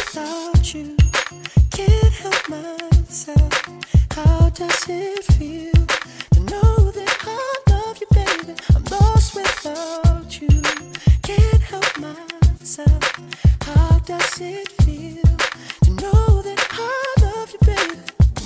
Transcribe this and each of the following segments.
without you. Can't help myself. How does it feel to know that I love you, baby? I'm lost without you. Can't help myself. How does it feel to know that I love you, baby?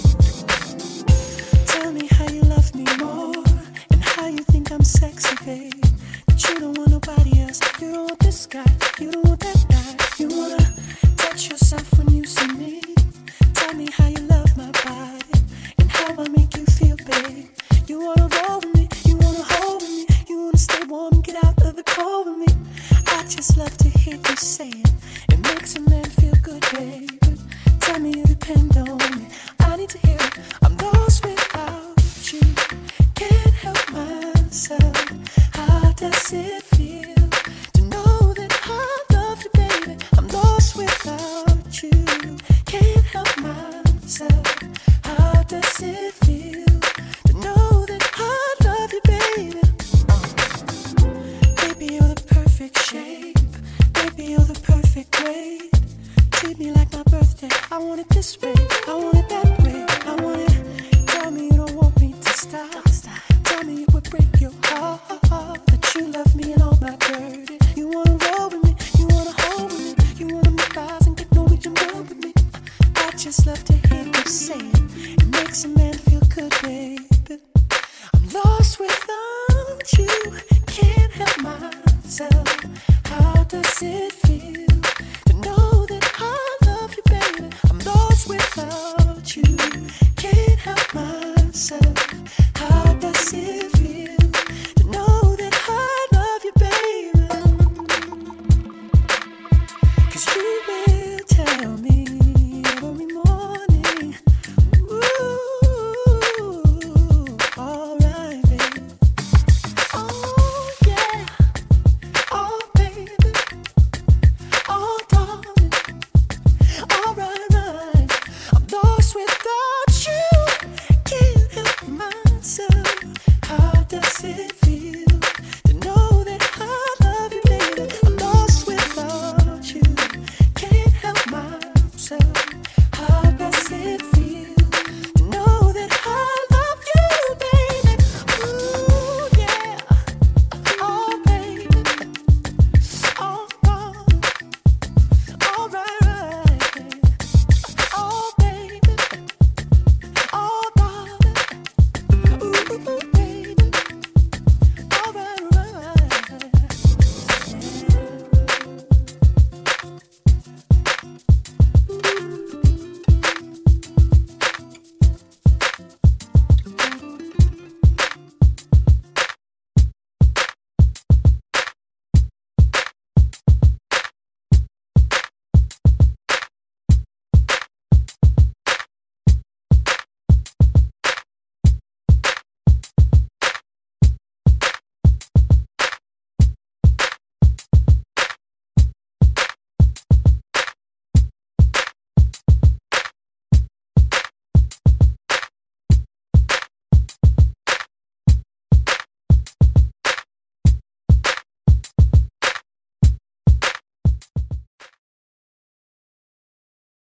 Tell me how you love me more and how you think I'm sexy, babe. That you don't want nobody else. You don't want this guy. You don't want that guy. You wanna touch yourself when you see me. Tell me how you love my body and how I make you feel, babe. You wanna roll with me. You wanna hold with me. You wanna stay warm and get out of the cold with me. I just love to hear you say it. It makes a man feel good, babe. Tell me you depend on me. I need to hear it. I'm lost without you. Can't help myself. How does it feel to know that I love you, baby? I'm lost without you. Can't help myself. How does it feel to know that I love you, baby? Baby, you're the perfect shape. Baby, you're the perfect weight. Treat me like my birthday. I want it this way. I want it that way. I want it. Tell me you don't want me to stop. Tell me it would break your heart that you love me and all my dirty. You wanna roll with me. You wanna hold with me. You wanna make eyes and get Norwegian wood with me. I just love to hear you say it. It makes a man feel good, baby. I'm lost without you. Can't help myself. How does it feel to know that I love you, baby? I'm lost without you. Can't help myself. How does it feel to know that I love you, baby? 'Cause you will tell me